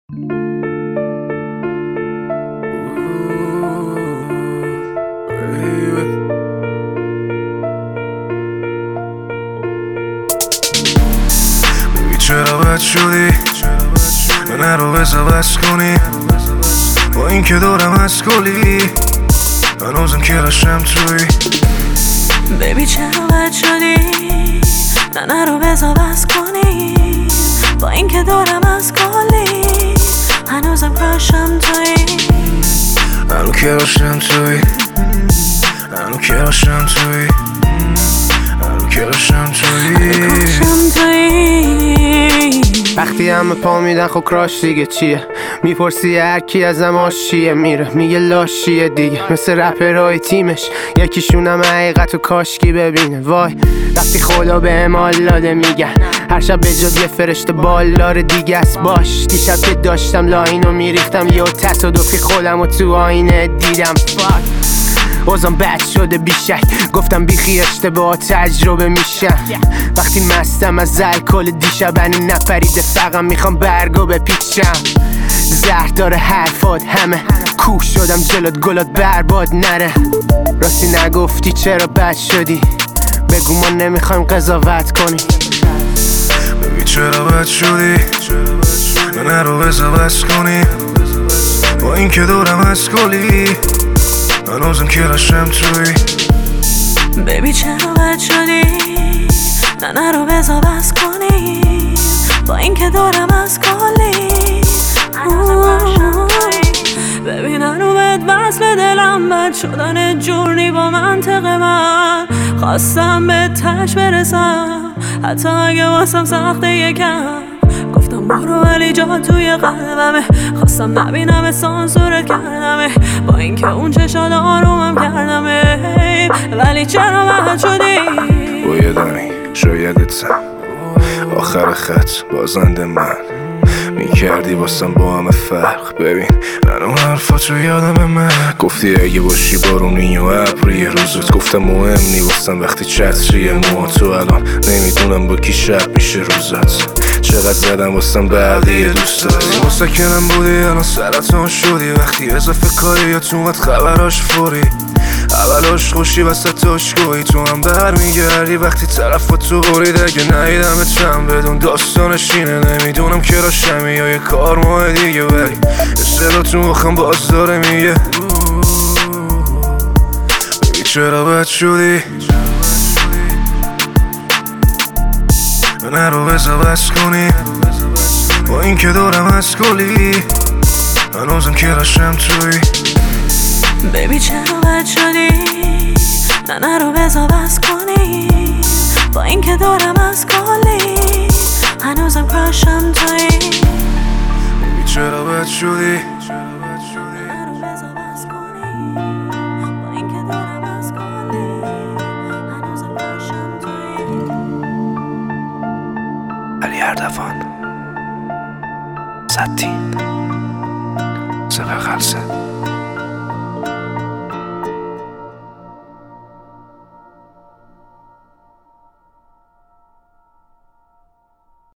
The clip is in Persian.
چرا بد شدی من رو بس کنی با این که دارم از کلی هنوزم که رشم توی بیبی چرا بد شدی نه رو بس کنی با این که دارم از کلی هنوزم کراشم توی هنو که رشم توی هنو که رشم توی هنو که رشم توی وقتی همه پا میدن خب کراش دیگه چیه؟ میپرسی هر کی ازم آشیه میره میگه لاشیه دیگه مثل رپرهای تیمش یکیشونم حقیقتو کاشکی ببینه. وای وقتی خدا به امال داده میگن هر شب به جاد یه فرشته بالدار دیگه است. باش دیشب که داشتم لاینو میریختم یه تصادفی خودم و تو آینه دیدم. فاک بازم بد شده بیشک گفتم بیخی اشتباه تجربه میشم. وقتی مستم از الکل دیشب هنو نپریده فقط میخوام برگو بپیچم. زهر داره حرفات همه کوه شدم جلوت گلات برباد نره. راستی نگفتی چرا بد شدی بگو ما نمیخوایم قضاوت کنی. ببین چرا بد شدی من رو بس کنی با این که دارم از کلی هنوزم که رشم توی بیبی چرا بد شدی نه رو بس کنی با این که دارم از کلی ببین هنو بهت وصل دلم بد شدن جورنی با منطق من خواستم به تش برسم حتی اگه واسم سخته یکم گفتم برو ولی جا توی قلبمه خواستم نبینم سانسورت کردمه با اینکه اون چشات آرومم کردمه ولی چرا بد شدی بایدنی شایدتم آخر خط بازنده من میکردی واسم با همه فرق. ببین منو حرفاتو یادم من گفتی اگه باشی بارونی و ابری روزت گفتم مهم نی واسم وقتی چتریه مو تو الان نمیدونم با کی شب میشه روزت چقدر زدم واسم بقیه دوست داری مسکنم بودی الان سرطان شدی وقتی اضافه کاری یا تو اومد خبراش فوری اولاش خوشی وسطاش گویی تو هم برمیگردی وقتی طرفاتو برید اگه نهیدم چند بدون داستانش اینه نمیدونم که راشمی یا یه کار ماه دیگه ولی صدا تو مخم باز داره میگه ببین چرا بد شدی من رو بس کنی با این که دارم از کلی هنوزم که رشم توی بیبی چرا بد شدی نه رو بس کنی با این که دارم از کلی هنوزم کراشم توی بیبی چرا بد شدی علی اردوان 110 صفر خلصه